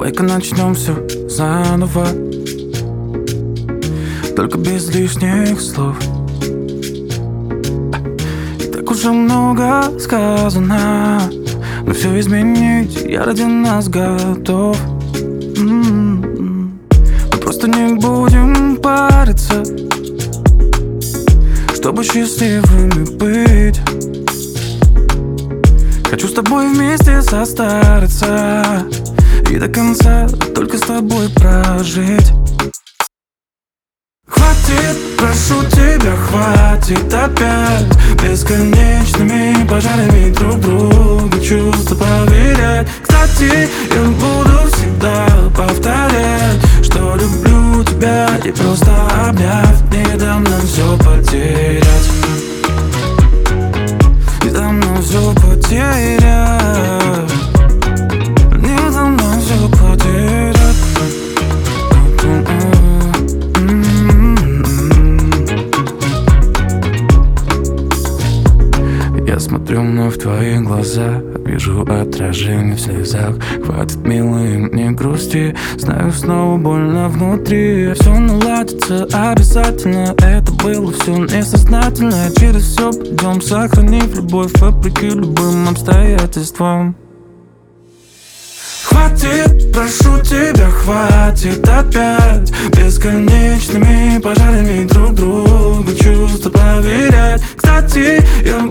Давай-ка начнем все заново, только без лишних слов. И так уже много сказано, но все изменить я ради нас готов. Мы просто не будем париться, чтобы счастливыми быть. Хочу с тобой вместе состариться и до конца только с тобой прожить. Хватит, прошу тебя, хватит опять бесконечными пожарами друг друга чувства проверять. Кстати, я буду всегда повторять, что люблю тебя, и просто обняв не дам нам все потерять. Не дам нам все потерять. Не дам нам все потерять. Я смотрю вновь в твои глаза, вижу отражение в слезах. Хватит, милый, не грусти, знаю, снова больно внутри. Все наладится обязательно, это было все несознательно. Через все пойдем, сохранив любовь вопреки любым обстоятельствам. Хватит, прошу тебя, хватит опять бесконечными пожарами друг друга чувства проверять. Кстати, я